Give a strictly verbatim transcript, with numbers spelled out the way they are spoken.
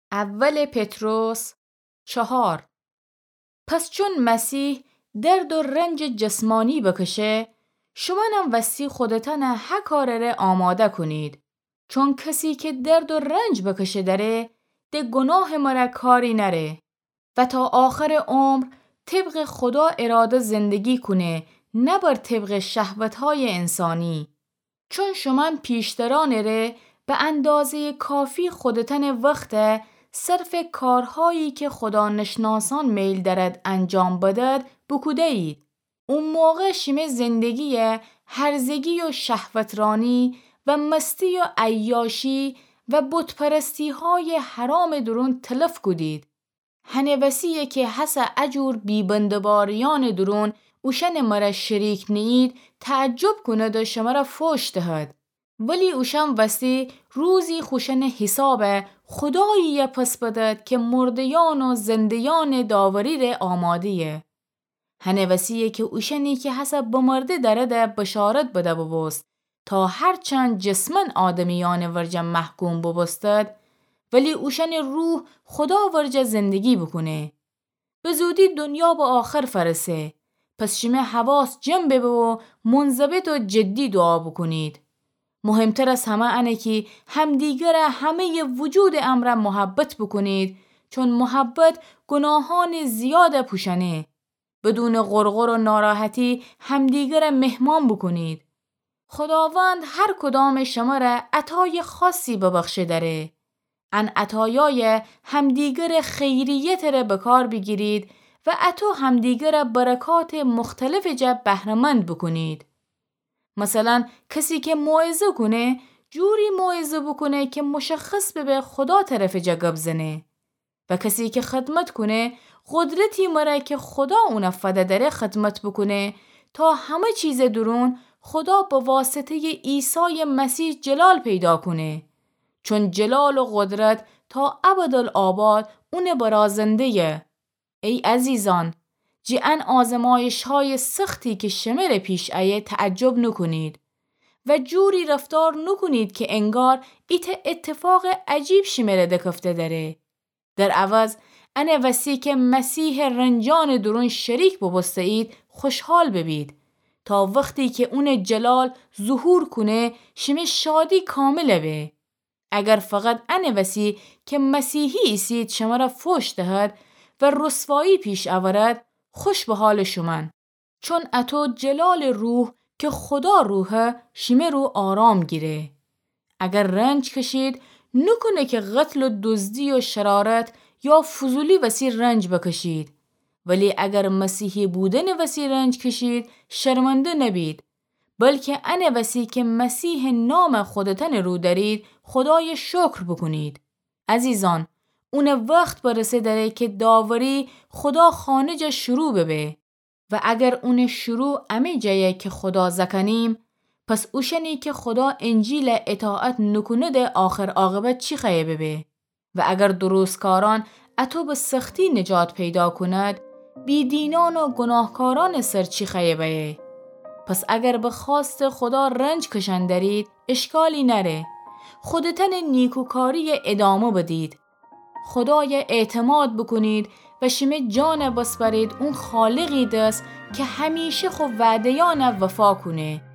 اول پتروس چهار. پس چون مسیح درد و رنج جسمانی بکشه، شما هم وسی خودتان هر کاره آماده کنید. چون کسی که درد و رنج بکشه داره، ده گناه مرا کاری نره و تا آخر عمر طبق خدا اراده زندگی کنه، نه بر طبق شهوتهای انسانی. چون شما پیشتران ره به اندازه کافی خودتن وقت صرف کارهایی که خدا نشناسان میل دارد انجام بدد بکوده اید. اون موقع شیمه زندگی هرزگی و شهوترانی و مستی و عیاشی و بتپرستی های حرام درون تلف کدید. هنوسیه که حس اجور بیبندباریان درون اوشن مرا شریک نید تعجب کنه دا شما را فوش دهد. ولی اوشن وسی روزی خوشن حساب خدایی پس بدد که مردیان و زندیان داوری ره آمادیه. هنوسیه که اوشنی که حسب بمرده درده بشارت بده ببست تا هرچند جسمن آدمیان ورجه محکوم ببستد، ولی اوشن روح خدا ورجه زندگی بکنه. به زودی دنیا با آخر فرسه. پس شما حواس جمع ببه و منضبط و جدی دعا بکنید. مهمتر از همه انه که همدیگر همه وجود امر محبت بکنید، چون محبت گناهان زیاد پوشنه. بدون غرغر و ناراحتی همدیگر مهمان بکنید. خداوند هر کدام شما را عطای خاصی ببخشه داره. ان عطایای همدیگر خیریت را بکار بگیرید و عطا همدیگر برکات مختلف جب بهرمند بکنید. مثلا کسی که موعظه کنه جوری موعظه بکنه که مشخص به خدا طرف جگب زنه و کسی که خدمت کنه قدرتی مره که خدا اون فده داره خدمت بکنه تا همه چیز درون خدا به واسطه عیسی مسیح جلال پیدا کنه، چون جلال و قدرت تا ابدالآباد اون برازنده. ای عزیزان، جیان آزمایش های سختی که شمر پیش ایه تعجب نکنید و جوری رفتار نکنید که انگار ایت اتفاق عجیب شمر دکفته داره. در عوض انه وسی که مسیح رنجان درون شریک ببسته اید خوشحال ببید تا وقتی که اون جلال ظهور کنه شمه شادی کامله به. اگر فقط انه وسی که مسیحی ایسید شما را فوش دهد و رسوایی پیش آورد، خوش به حال شما، چون اتو جلال روح که خدا روحه شمه رو آرام گیره. اگر رنج کشید نکنه که قتل و دزدی و شرارت یا فضولی وسی رنج بکشید، ولی اگر مسیحی بودن وسی رنج کشید شرمنده نبید، بلکه انه وسی که مسیح نام خودتن رو دارید خدای شکر بکنید. عزیزان، اون وقت برسه داره که داوری خدا خانجه شروع ببه و اگر اون شروع امی جایه که خدا زکنیم، پس اوشنی که خدا انجیل اطاعت نکنه ده آخر عاقبت چی خیه ببه؟ و اگر درستکاران اتو به سختی نجات پیدا کند، بی دینان و گناهکاران سر چی خیه بایه؟ پس اگر به خواست خدا رنج کشن دارید، اشکالی نره. خودتن نیکوکاری ادامه بدید. خدای اعتماد بکنید و شما جان بسپرید اون خالقی دست که همیشه خو وعدیان وفا کنه.